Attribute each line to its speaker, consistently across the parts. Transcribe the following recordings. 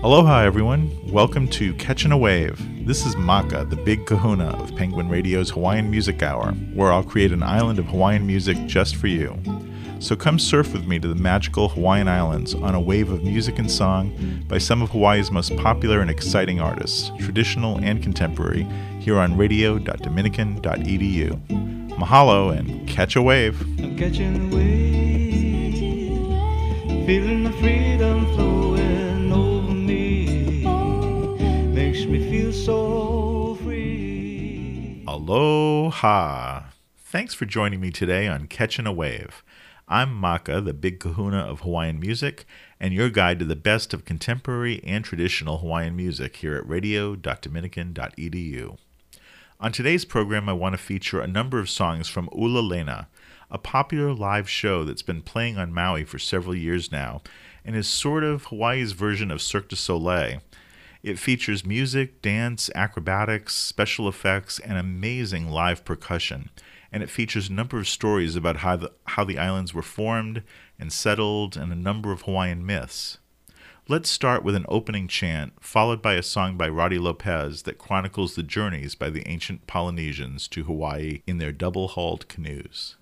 Speaker 1: Aloha everyone, welcome to Catchin' a Wave. This is Maka, the big kahuna of Penguin Radio's Hawaiian Music Hour, where I'll create an island of Hawaiian music just for you. So come surf with me to the magical Hawaiian Islands on a wave of music and song by some of Hawaii's most popular and exciting artists, traditional and contemporary, here on radio.dominican.edu. Mahalo and catch a wave.
Speaker 2: I'm catching a wave, feeling the freedom flowing over me, makes me feel so free.
Speaker 1: Aloha! Thanks for joining me today on Catchin' a Wave. I'm Maka, the big kahuna of Hawaiian music, and your guide to the best of contemporary and traditional Hawaiian music here at radio.dominican.edu. On today's program, I want to feature a number of songs from Ula Lena, a popular live show that's been playing on Maui for several years now, and is sort of Hawaii's version of Cirque du Soleil. It features music, dance, acrobatics, special effects, and amazing live percussion. And it features a number of stories about how the islands were formed and settled, and a number of Hawaiian myths. Let's start with an opening chant, followed by a song by Roddy Lopez that chronicles the journeys by the ancient Polynesians to Hawaii in their double-hulled canoes.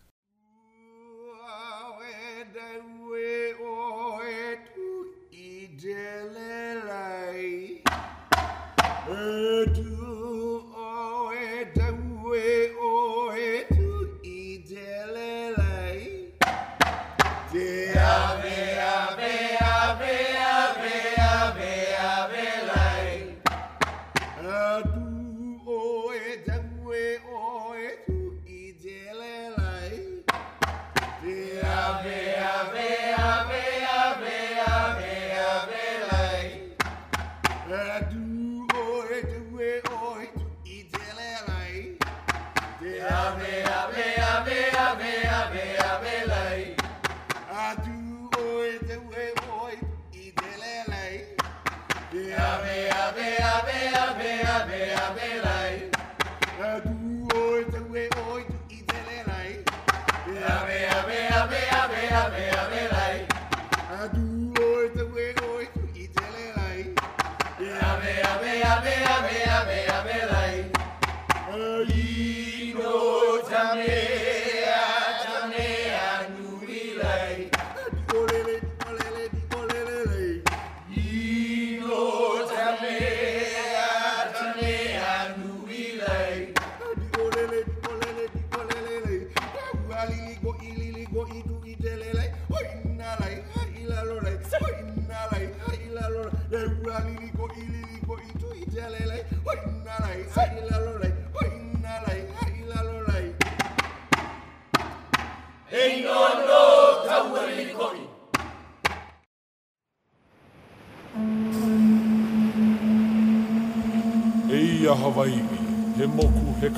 Speaker 3: Eia Hawaii, he moku he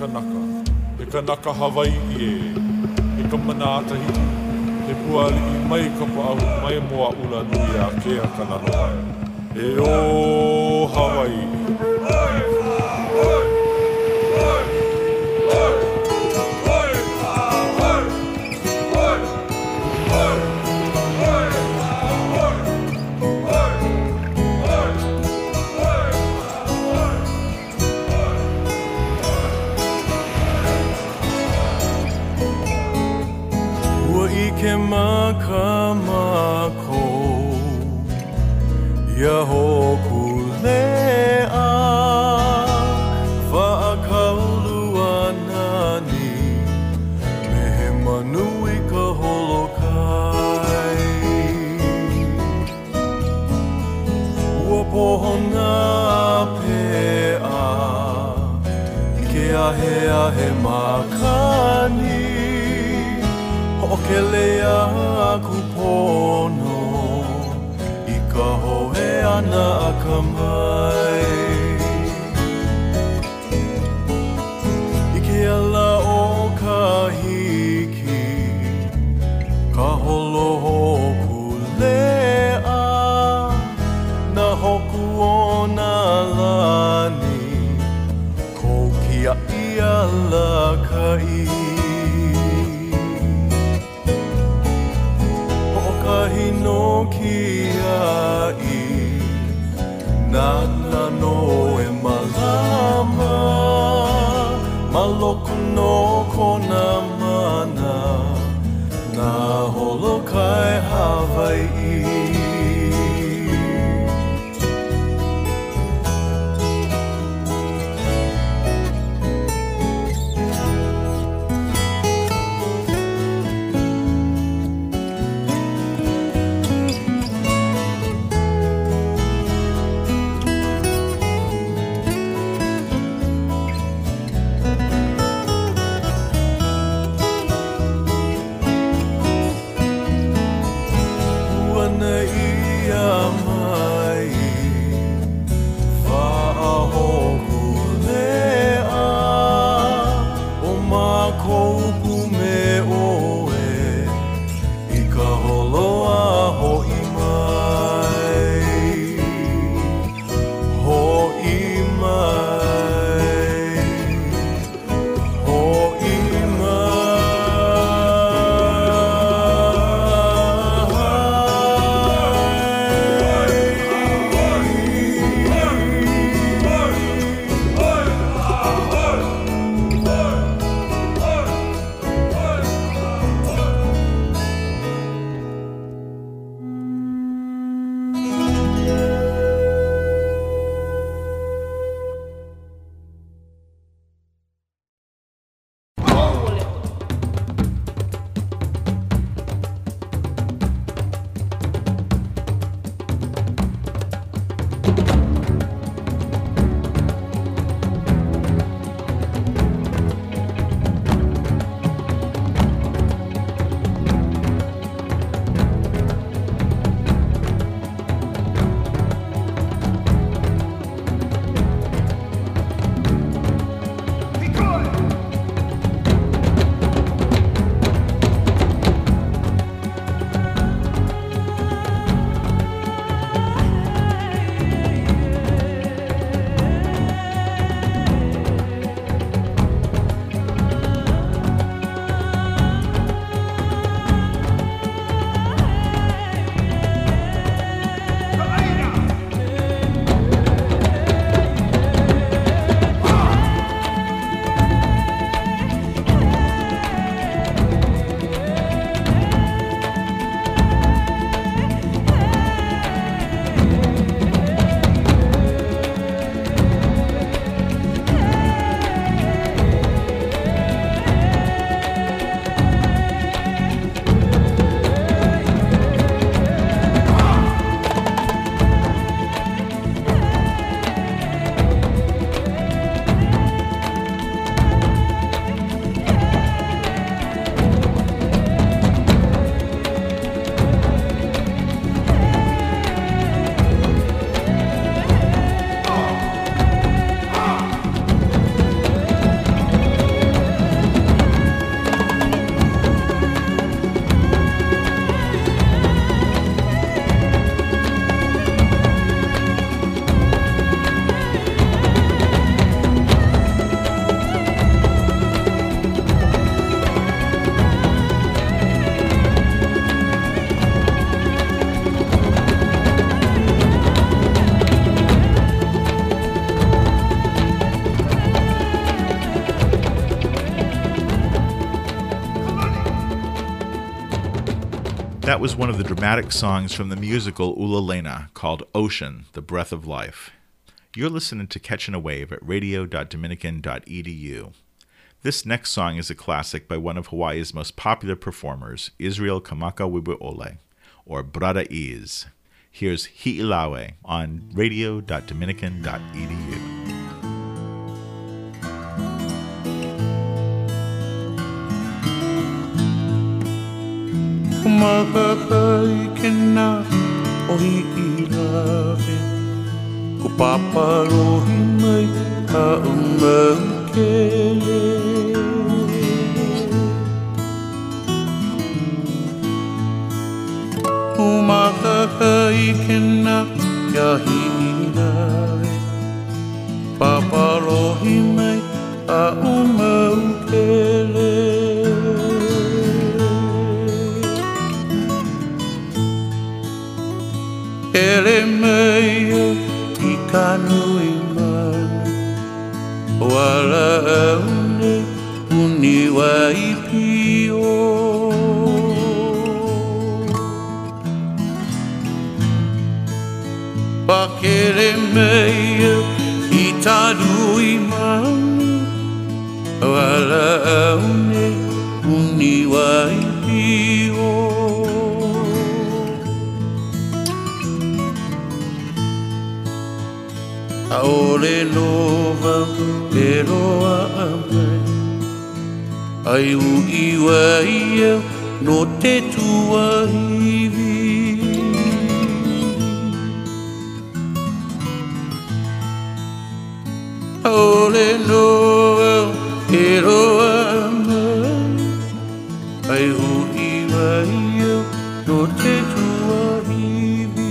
Speaker 3: kanaka Hawaii e, he kamana atahiti, he puali I mai kapa'ahu, mai moa ula nui a kea kananoa. E o Hawaii.
Speaker 4: Makamako Yahoku lea Whaakaulua nani Mehe manui ka holokai Ua pohona pea Ke ahe makani Ho'okelea aku pono I ka hoe ana a ka mai I ke ala o ka hiki Ka holo hoku lea Na hoku o na lani Ko kia ia la ka I Hino ki ai Nana no e malama Maloko no kona mana Na holokai Hawaii
Speaker 1: That was one of the dramatic songs from the musical Ulalena called Ocean, the Breath of Life. You're listening to Catchin' a Wave at radio.dominican.edu. This next song is a classic by one of Hawaii's most popular performers, Israel Kamakawiwo'ole, or Brada Is. Here's Hi'ilawe on radio.dominican.edu.
Speaker 4: Kumakaikena o hi'ilawe Ko paparohi mai ka umaukele Kumakaikena ya hi'ilawe Paparohi mai ka umaukele Ele meia I kanui mana Wala aune uni waipio Pakere meia I tarui mana Wala aune uni waipio Aole nova pero amai Ai iwa ia no te tua hivi Aole nova pero amai Ai iwa ia no te tua hivi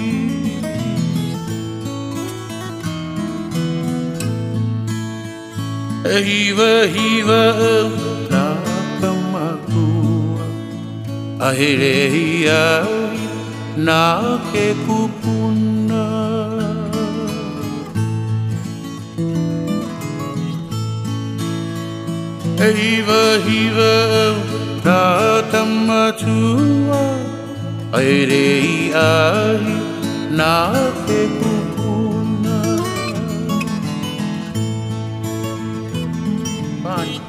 Speaker 4: Hiva hiva na kamakua Ahere ai na ke kupuna Hiva hiva na tamatua Ahere ai na ke kupuna Fine.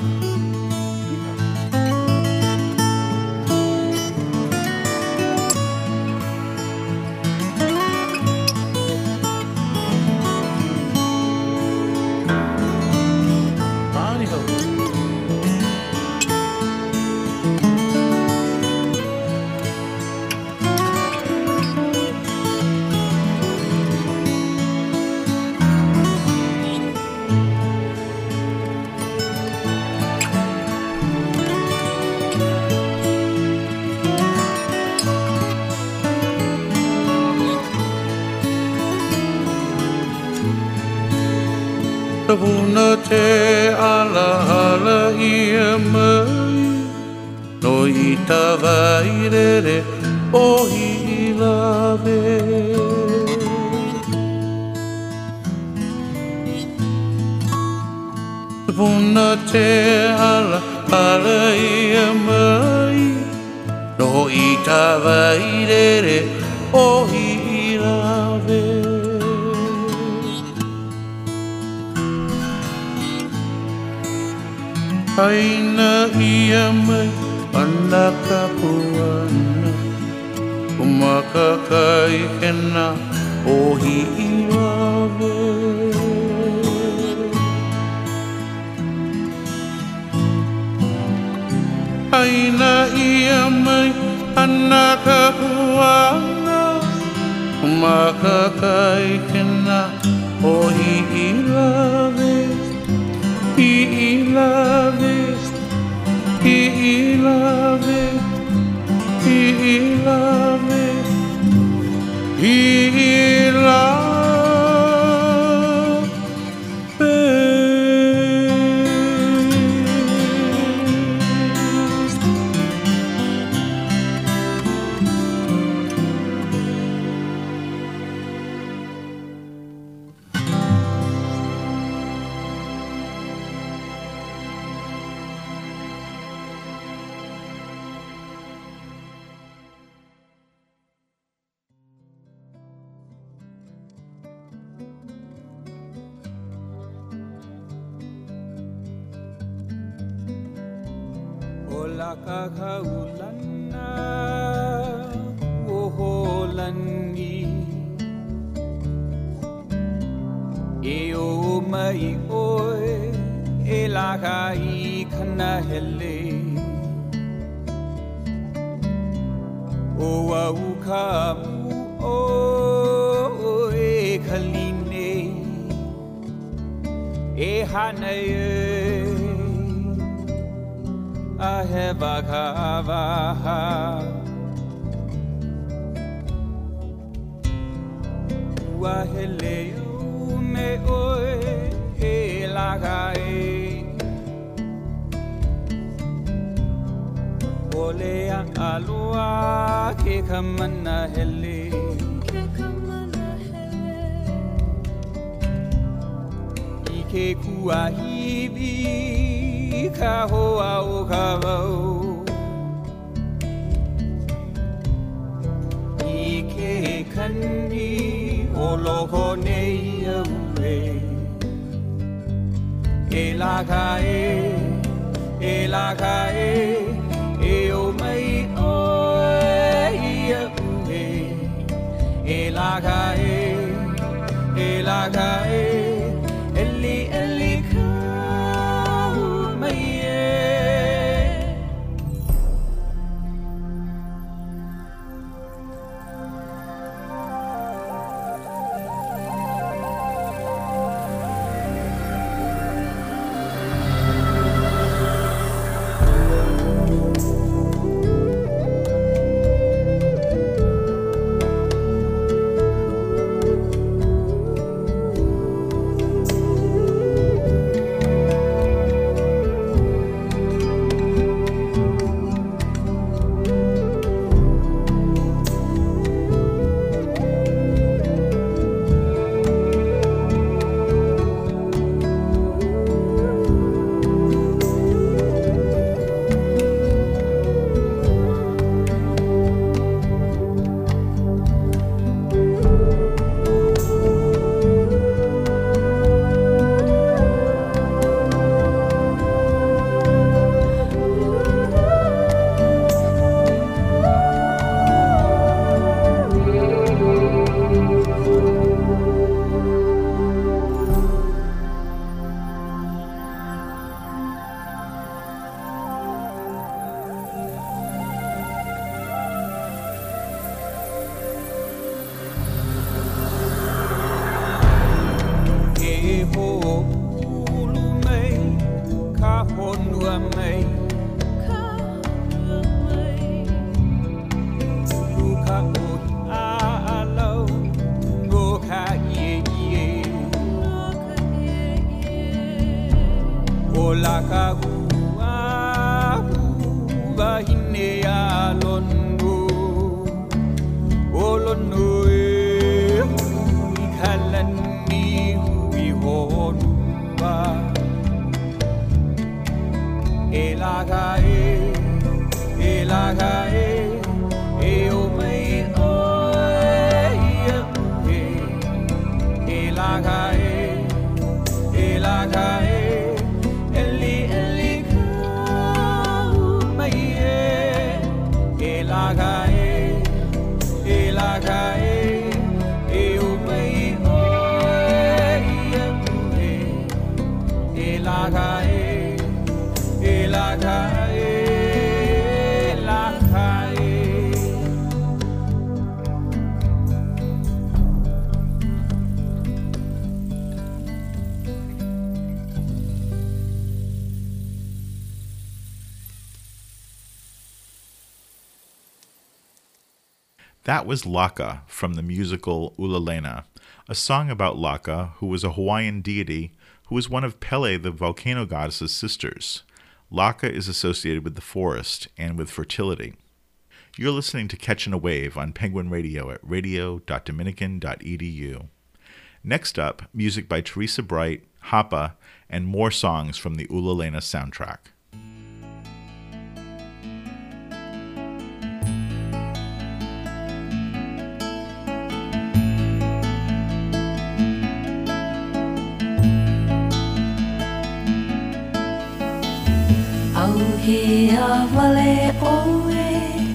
Speaker 4: Puna te ala ala ia mai No I tawairere o I lave Puna te ala ala ia mai No I tawairere o I lave Aina ia mai ana kapuana Umakakai kena ohi I lave Aina ia mai ana kapuana Umakakai kena ohi I lave I love it, I love it, I love it, I love it.
Speaker 2: Ola kakaulana oholani E o mai oe e laka I kana hele O au kamu o e kaline E hana I have a kavaha Uaheleo me oe e lagae Olea aloa ke kamana hele ke kuahiwi ka hoa o ka wau I ke kani o loko nei au e la ka e o mai o ia ue e la ka eli ka mai
Speaker 1: That was Laka from the musical Ulalena, a song about Laka, who was a Hawaiian deity who was one of Pele, the volcano goddess's sisters. Laka is associated with the forest and with fertility. You're listening to Catchin' a Wave on Penguin Radio at radio.dominican.edu. Next up, music by Teresa Bright, Hapa, and more songs from the Ulalena soundtrack.
Speaker 5: He awale oe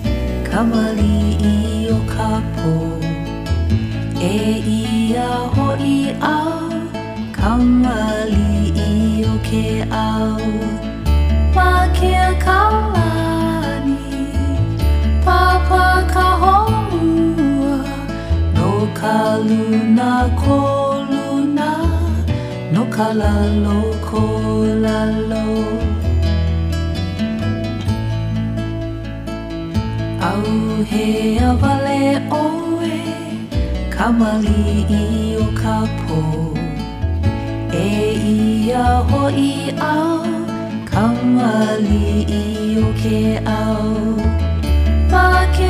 Speaker 5: kamali o kapo e ia hoi au kamali o ke au ma ke kalani papa ka honua no ka luna ko luna no ka lalo ko lalo au he awale oe kamali o kapo e ia hoi au kamali o ke au ma ke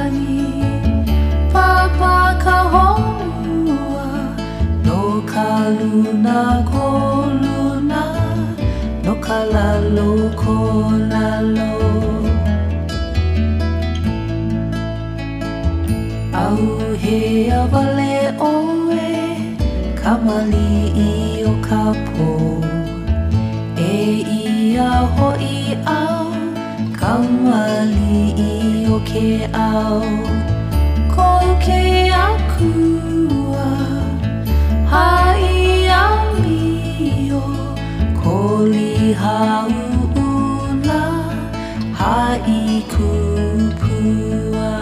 Speaker 5: kalani papa ka honua no ka luna ko luna no ka lalo ko lalo Au he awale oe kamali I o ka po E ia hoi au kamali I o ke au Ko ke akua Hai amio Ko lihau ula Hai kupua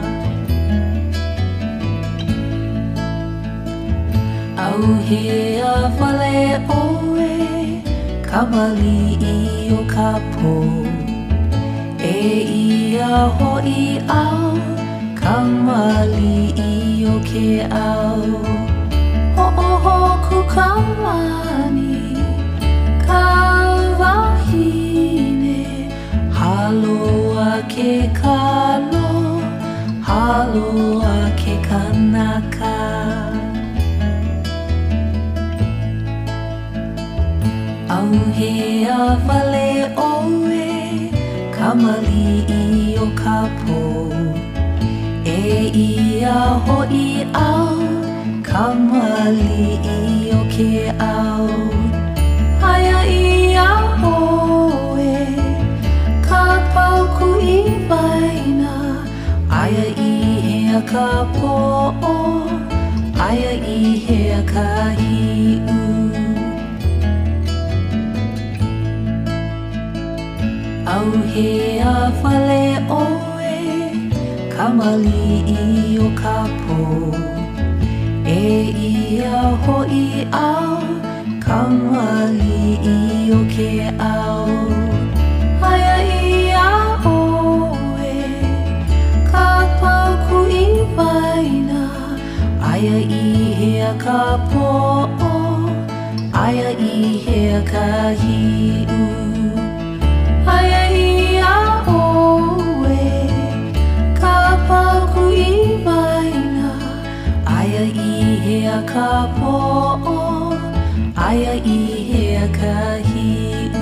Speaker 5: Au he awale oe Kamali I o ka po E ia hoi au Kamali I o ke au Ho'oho ku kamani Ka wahine Haloa ke kalo Haloa ke kanaka Au he awale oe Kamali I o ka po E ia hoi au Kamali I o ke au Aia ia oe Ka pau ku I waina Aia I hea ka po'o Aia I hea ka hi'u Au he awale oe Kamali I o ka po E ia hoi au Kamali I o ke au Aia ia oe Ka pau ku I waina Aia I hea ka po'o Aia I hea ka hi'u Aia ia oe Ka pau ku I waina Aia I hea ka po'o Aia I hea ka hi'u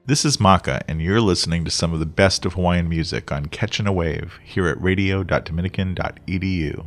Speaker 1: This is Maka, and you're listening to some of the best of Hawaiian music on Catchin' a Wave here at radio.dominican.edu.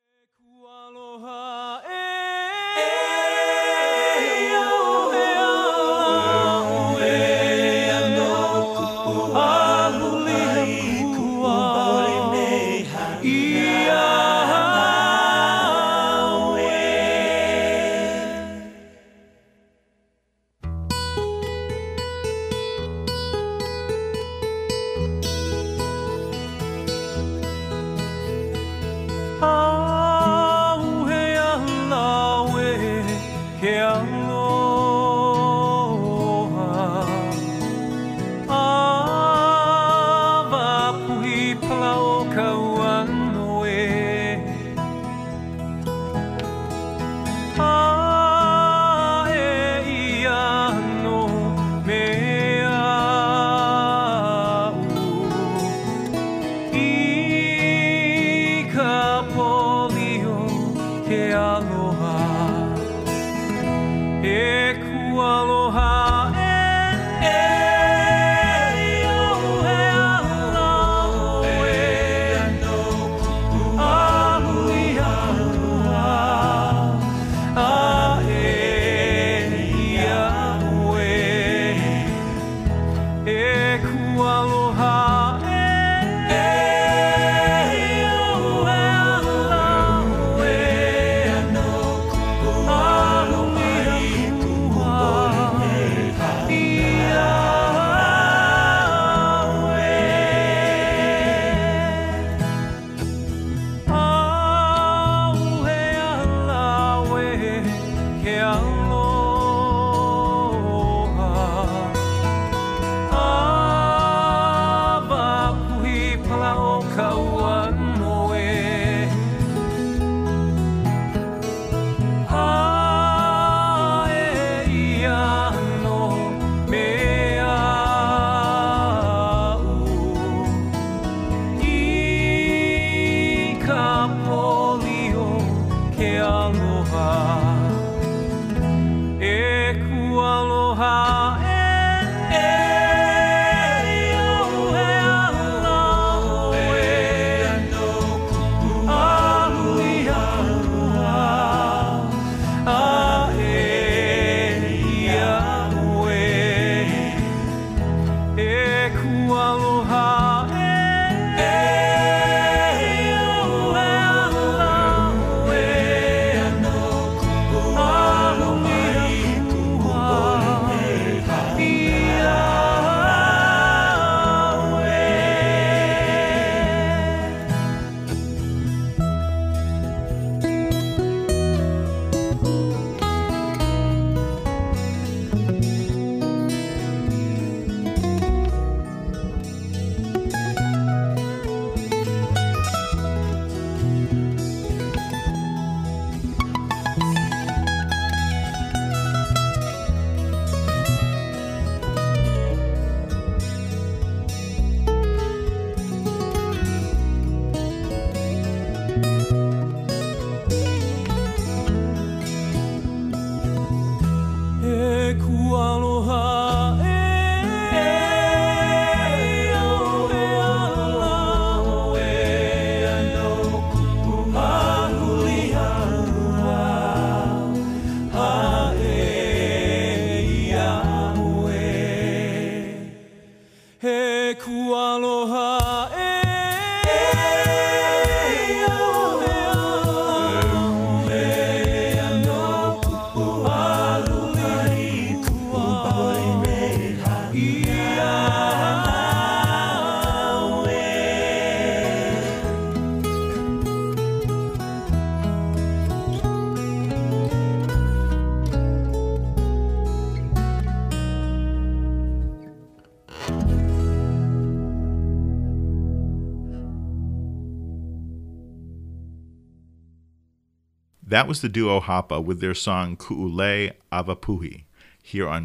Speaker 1: That was the duo Hapa with their song Ku'ule Avapuhi, here on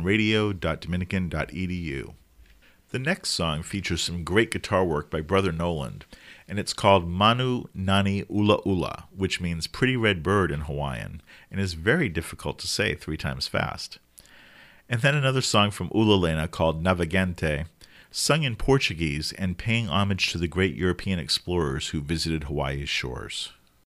Speaker 1: radio.dominican.edu. The next song features some great guitar work by Brother Noland, and it's called Manu Nani Ula Ula, which means pretty red bird in Hawaiian, and is very difficult to say 3 times fast. And then another song from Ulalena called Navegante, sung in Portuguese and paying homage to the great European explorers who visited Hawaii's shores.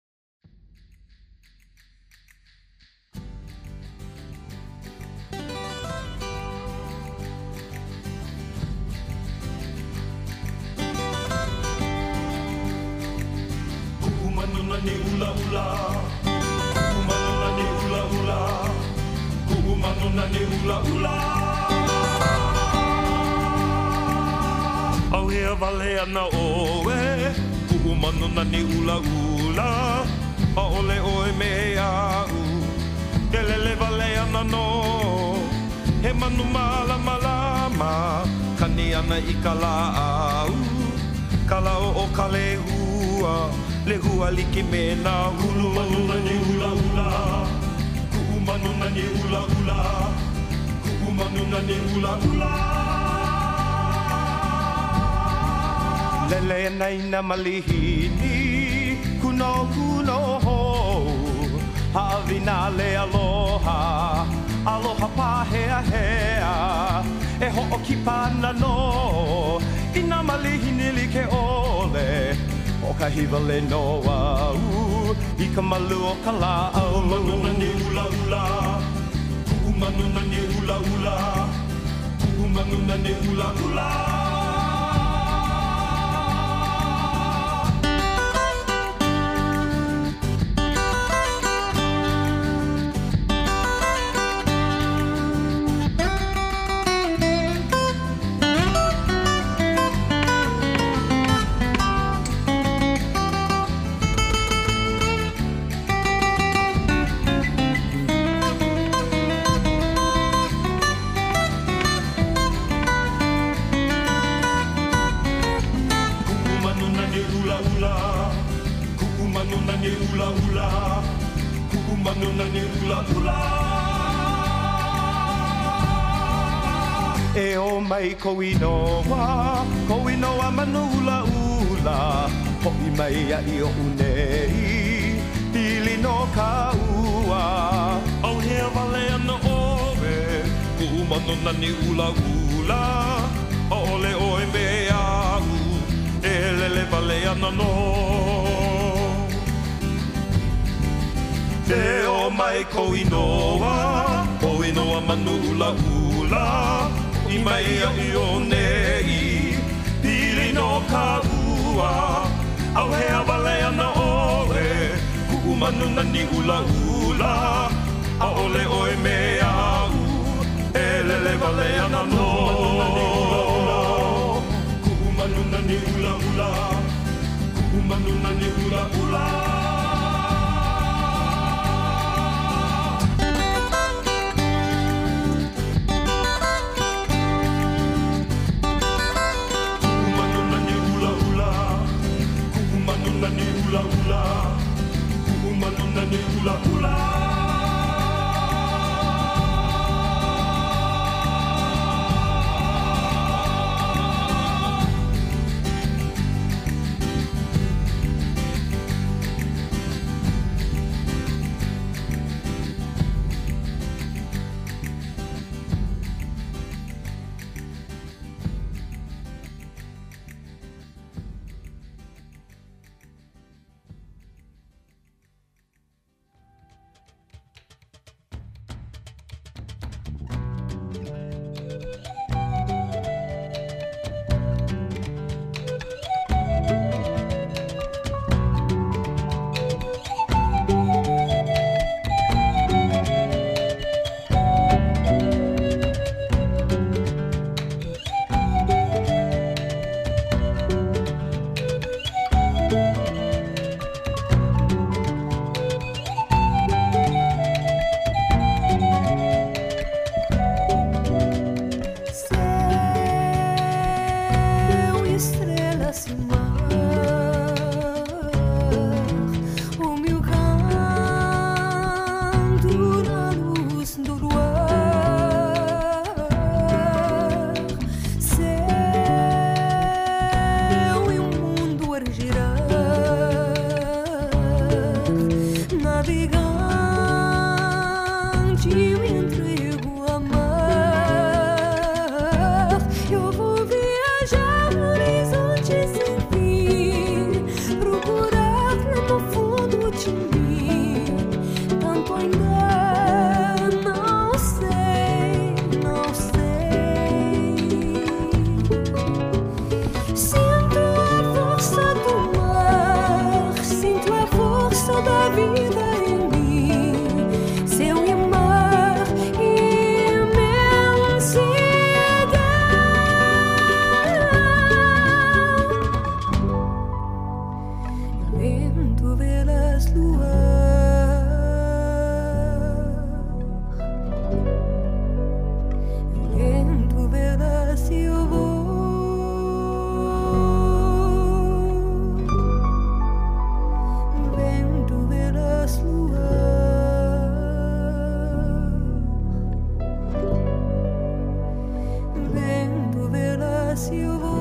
Speaker 6: Au hea wale ana oe, ku'umanu nani ula ula, a ole oe me au, ke lele wale ana no, he manu mala malama, kani ana I ka la au, ka lao o ka le hua like me na hulu manu nani ula ula, ku'umanu nani ula ula, ku'umanu nani ula ula. Lele nei na malihini, kuno ho, hawina le aloha, aloha pahea hea, e ho'o ki pana no, ina malihini like ole, o ka hiwa le noa I ka malu o ka la au. Ku'umanu nani ula ula, ku'umanu nani ula ula, ku'umanu nani ula ula. E o mai koinoa manu ula ula, ho'i mai a I o unei, pili no ka ua. Au hea wale ana oe, ku'umanu nani ula ula, a ole oe me au, e lele wale ana no. E o mai koinoa manu ula ula, I mai a I o nei, pili no ka ua, au hea wale ana oe, ku'umanu nani ula ula, a ole oe me au, e lele wale ana no. Ku'umanu nani ula ula, ku'umanu nani ula ula. Nani ula ula, ku'umanu nani ula ula.
Speaker 7: Girar Vento velas luar, vento velas eu vou, vento velas luar, vento velas eu vou.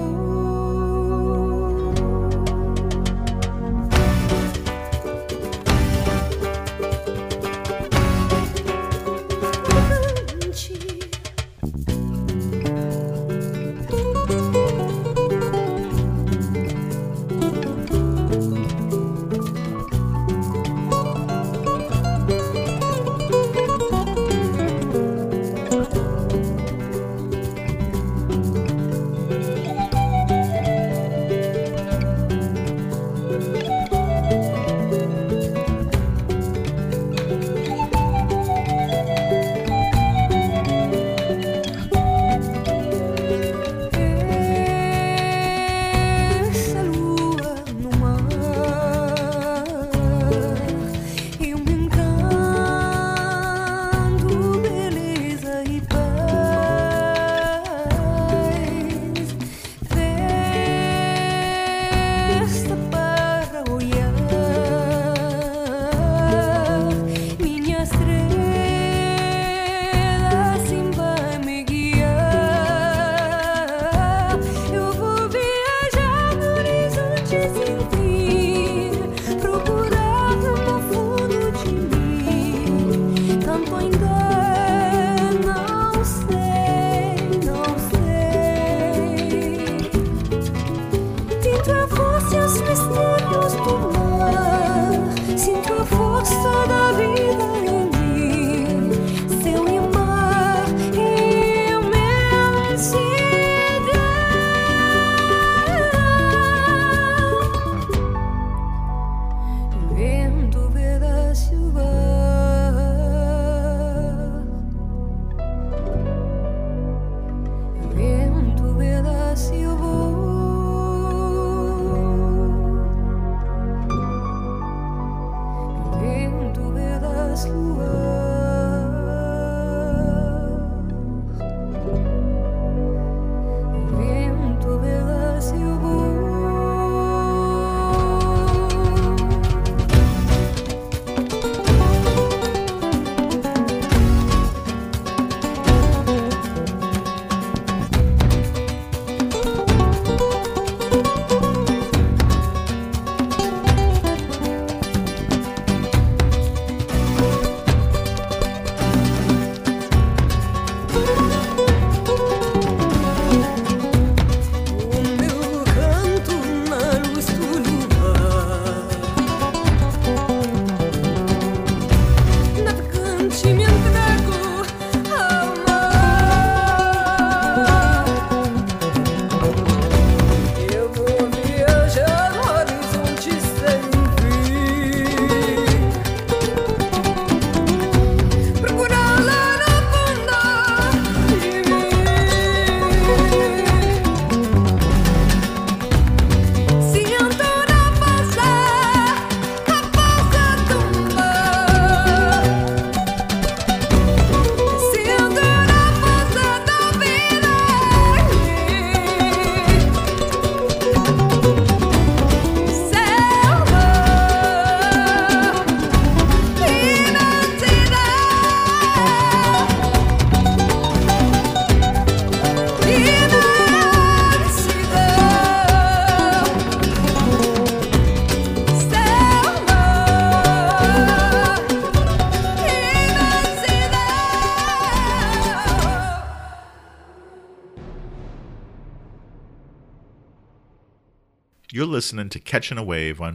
Speaker 1: You're listening to Catchin' a Wave on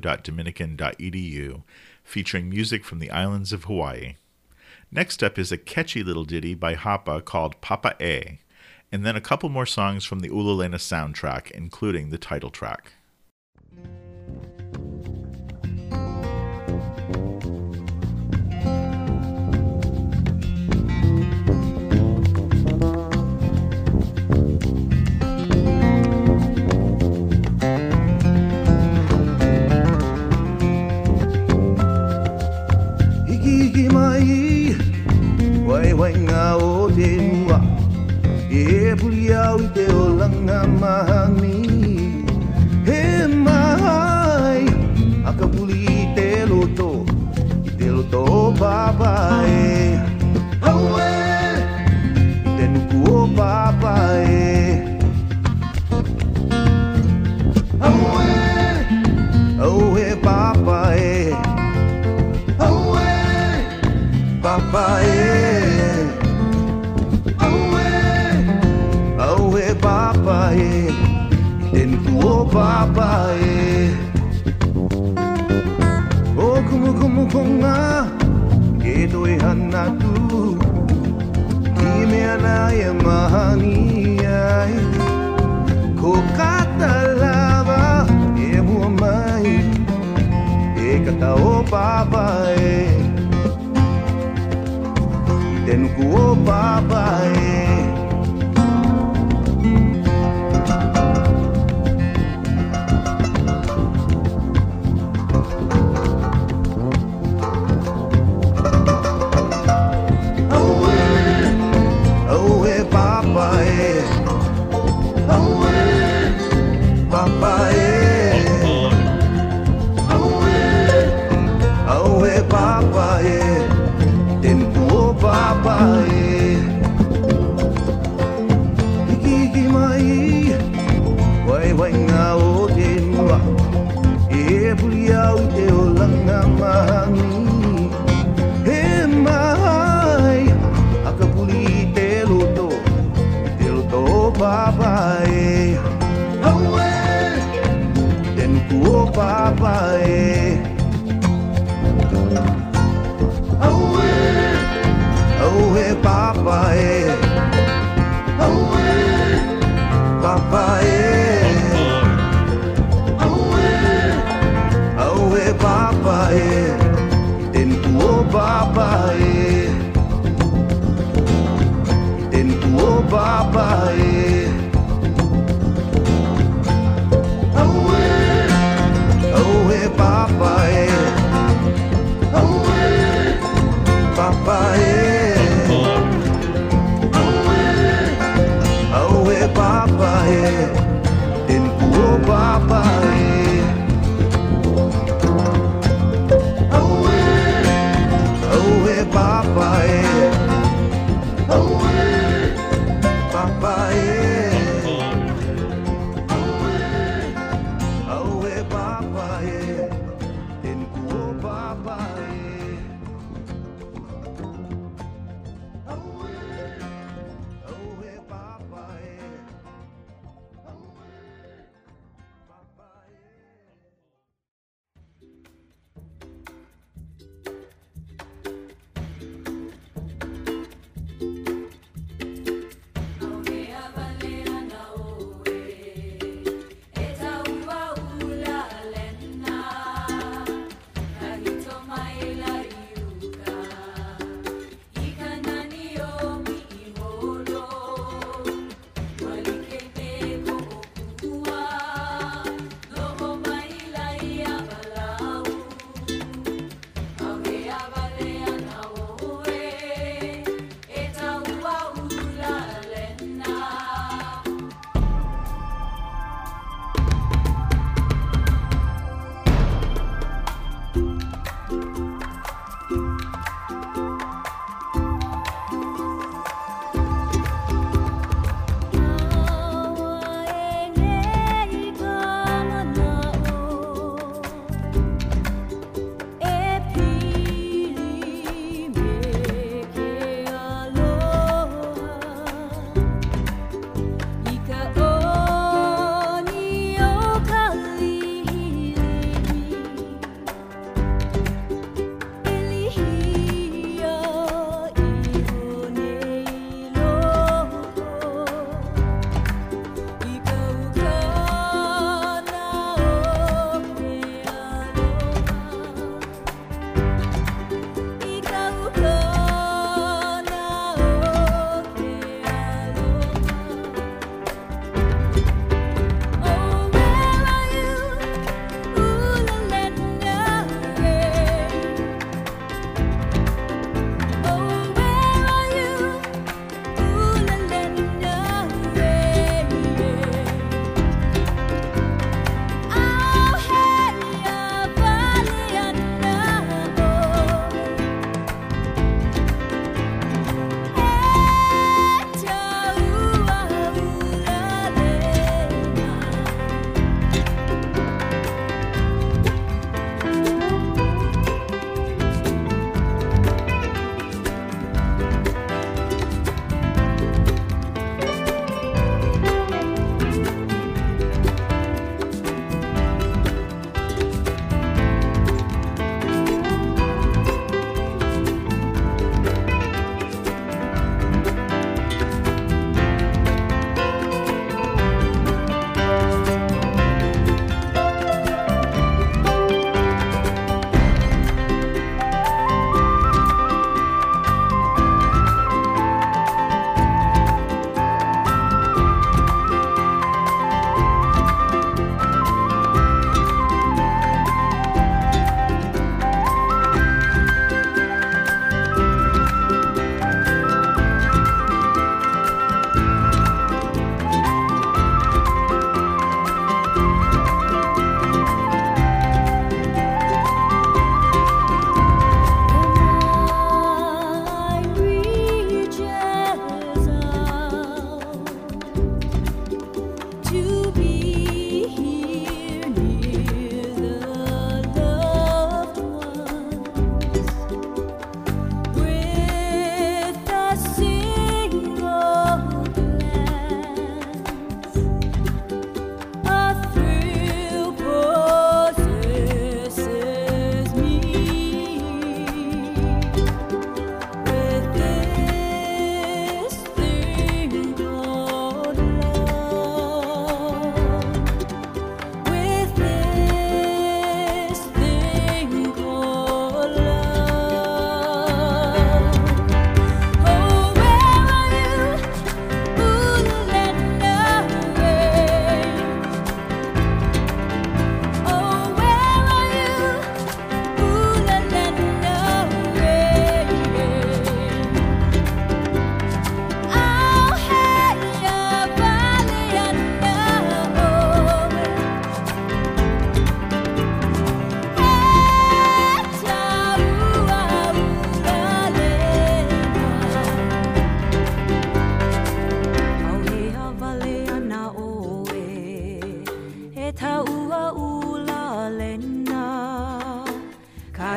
Speaker 1: radio.dominican.edu, featuring music from the islands of Hawaii. Next up is a catchy little ditty by Hapa called Papa E, and then a couple more songs from the Ulalena soundtrack, including the title track.
Speaker 8: papa e o kumu konga e doi hana tu ki me ana e mahani ai ko kata lava e mua mai e kata o papa e tenuku o papa e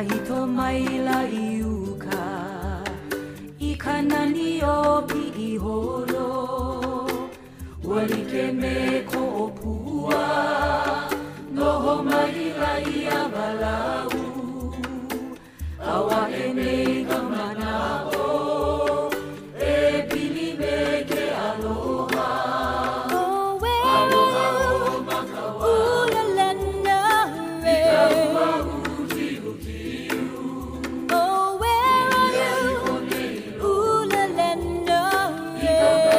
Speaker 7: hito mai la iuka I kanani o pi I holo Walike me ko opua Noho mai la ia balau Awa e nei kamana o E pili me ke aloha Oh, where are you? Ula lena me Oh, where are you? Ula lena me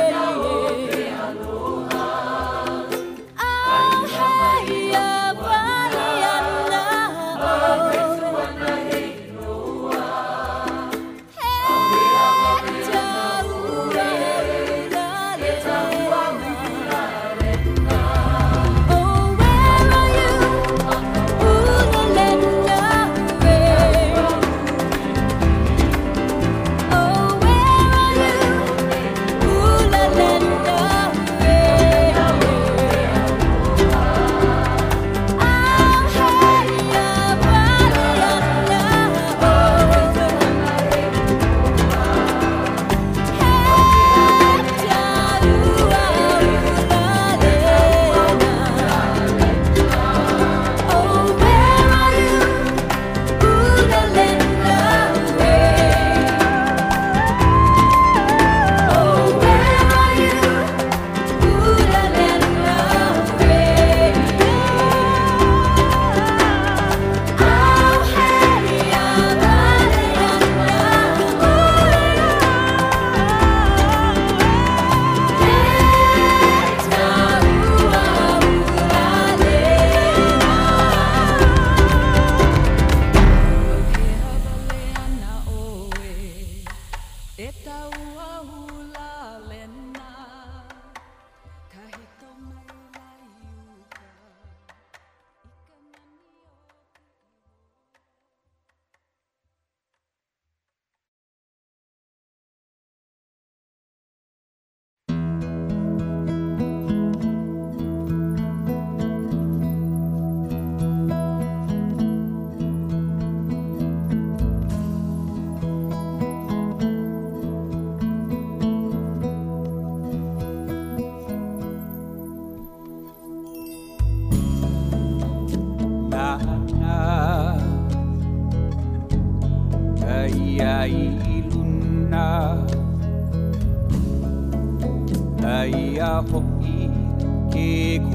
Speaker 9: Aia hoki ke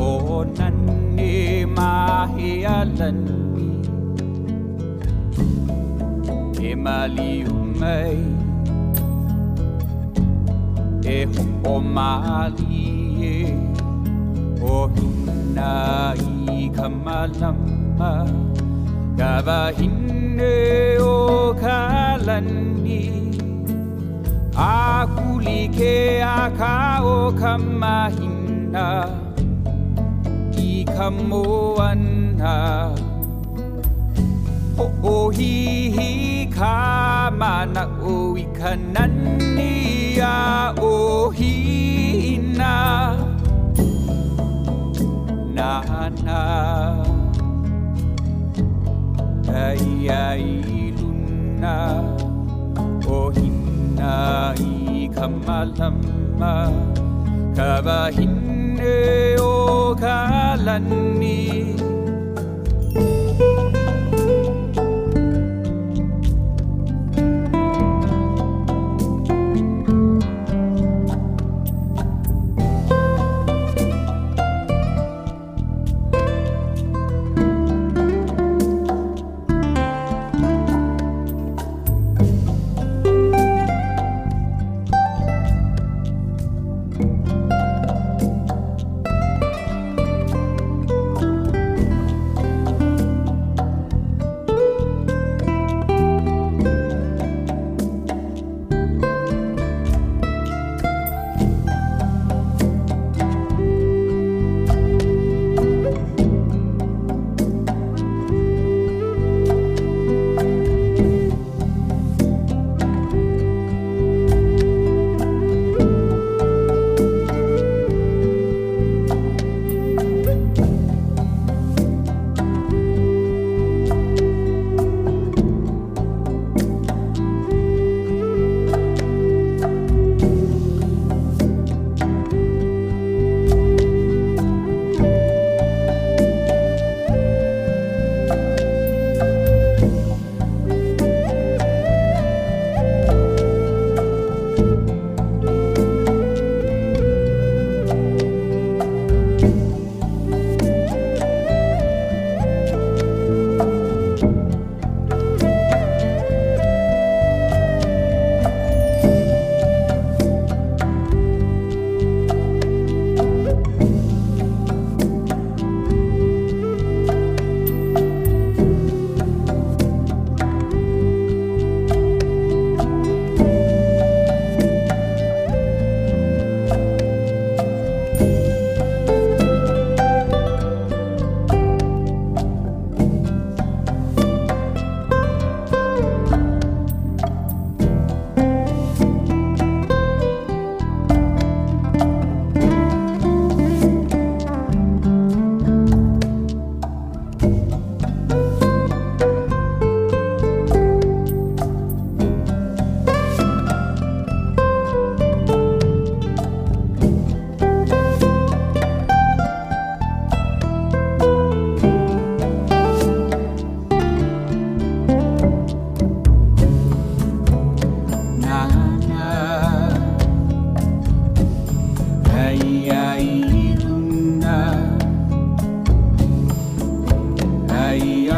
Speaker 9: konan e mahealani E mali umai E ho'o mali e O hina I kamalama Kawahine o kalani Akuli ke aka o kamahina I kamoana Ho'ohihi ka mana o I kanani a o hina Nana Ai luna o hina I kamalama Kawahine o kalani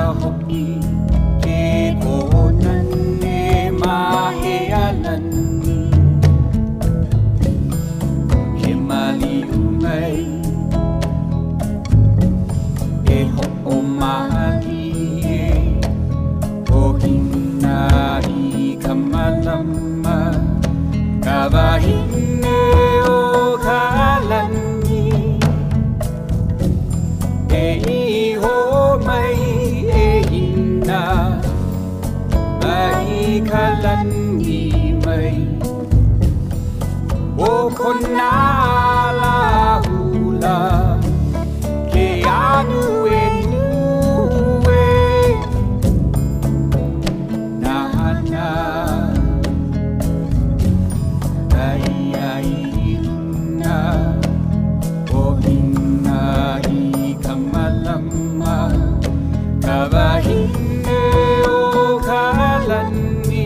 Speaker 9: hoki ke konane mahe alani ke mali umai e ho o mali o hina I kamalama kawahine o kalani e iho mai e hina mai kalani mai o kona la hula ke anu e nue na na ai ai na o hina I kamalama kawahine o kalani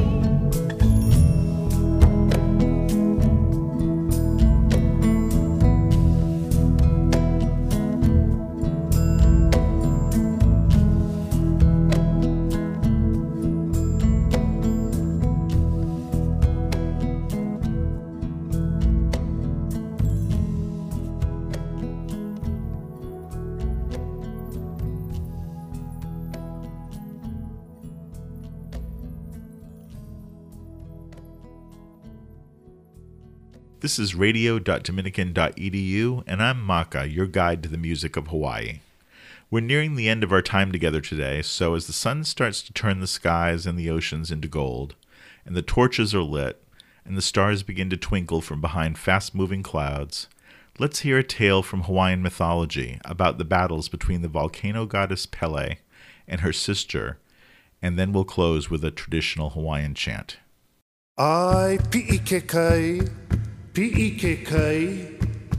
Speaker 1: This is radio.dominican.edu, and I'm Maka, your guide to the music of Hawaii. We're nearing the end of our time together today, so as the sun starts to turn the skies and the oceans into gold, and the torches are lit, and the stars begin to twinkle from behind fast-moving clouds, let's hear a tale from Hawaiian mythology about the battles between the volcano goddess Pele and her sister, and then we'll close with a traditional Hawaiian chant.
Speaker 4: Ai pi'i ke kai, pi'i ke kai,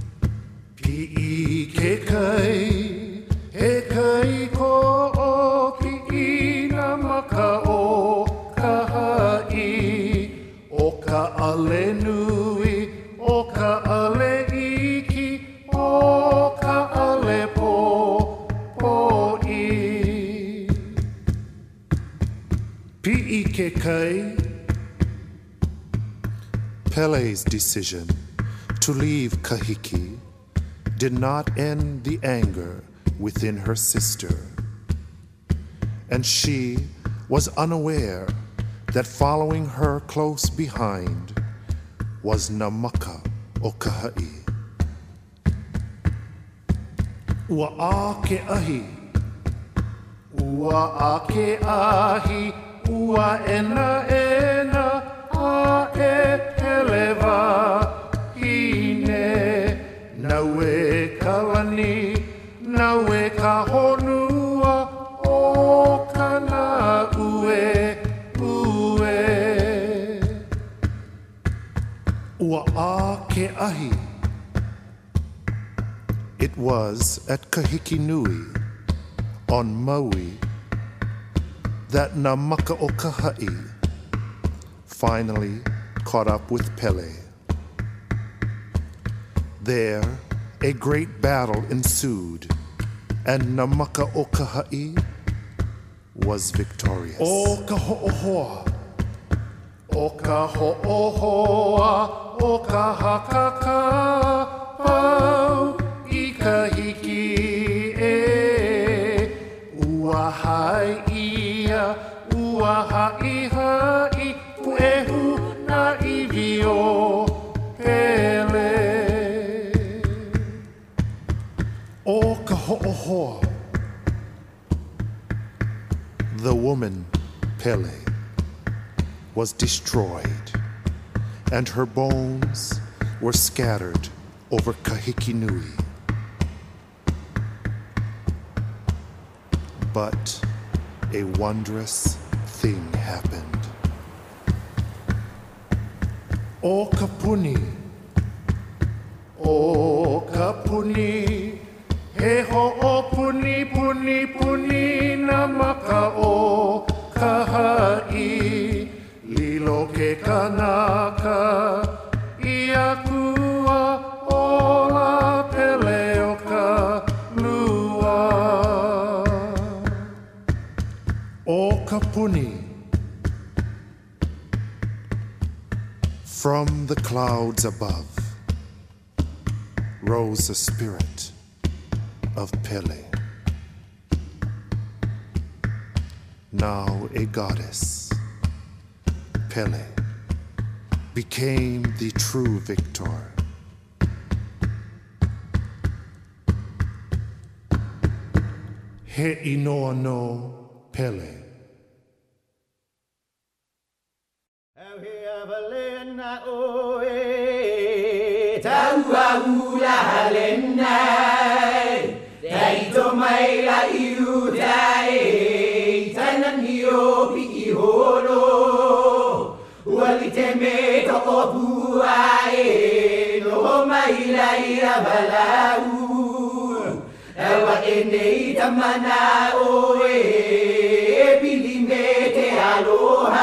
Speaker 4: pi'i ke kai, he kai ko o pi'i na maka o kahai, o ka ale nui, o ka ale iki, o ka ale po'i. Pi'i ke kai. Pele's decision to leave Kahiki did not end the anger within her sister, and she was unaware that following her close behind was Namaka o Kahai. Ua a ke ahi, ua a ke ahi, ua ena a e Eleva hine naue kalani naue ka honua o kana ue ua a ke ahi. It was at Kahiki Nui on Maui that Namaka o Kahai finally caught up with Pele. There, a great battle ensued, and Namaka o Kahai was victorious. O ka ho'ohoa, o ka ho'ohoa, o ka hakaka, pau I Kahiki e. Ua hai ia, ua hai hai, puehu na ivio Pele. O ka ho'ohoa. The woman, Pele, was destroyed, and her bones were scattered over Kahiki Nui. But a wondrous thing happened. O kapuni, he ho'o puni puni puni Namaka o Kahai, lilo ke kanaka, iakua o la Pele o ka lua. O Kapuni. From the clouds above rose the spirit of Pele, now a goddess. Pele became the true victor. He inoa no Pele.
Speaker 2: Ewa enei tamana oe Pili me te aloha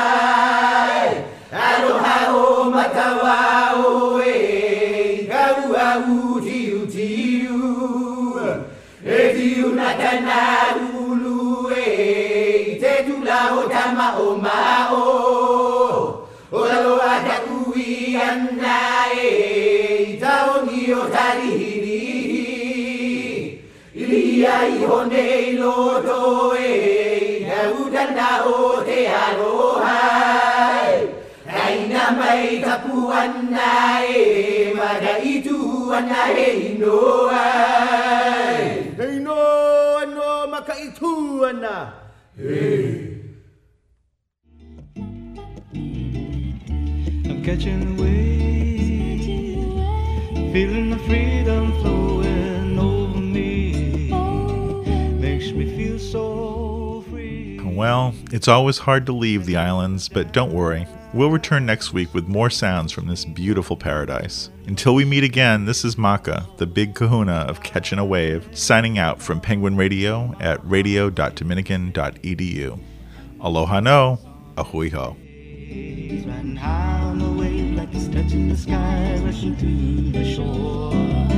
Speaker 2: Aloha o matawa oe Gaua utiu tiu E tiu natana ulu e Te tula o tama o mao O aloha ta ui ana e Taoni o tarihiri Iai hone lodo e Haudana o te aloha Aina mai tapuana e Maga itu ana he inoa He inoa no maka itu ana
Speaker 6: I'm catching a wave, feeling the freedom flowing over me. Makes me feel so free.
Speaker 1: Well, it's always hard to leave the islands, but don't worry. We'll return next week with more sounds from this beautiful paradise. Until we meet again, this is Maka, the big kahuna of Catching a Wave, signing out from Penguin Radio at radio.dominican.edu. Aloha no, ahui ho.
Speaker 6: Riding high on the wave like it's touching the sky, rushing to the shore.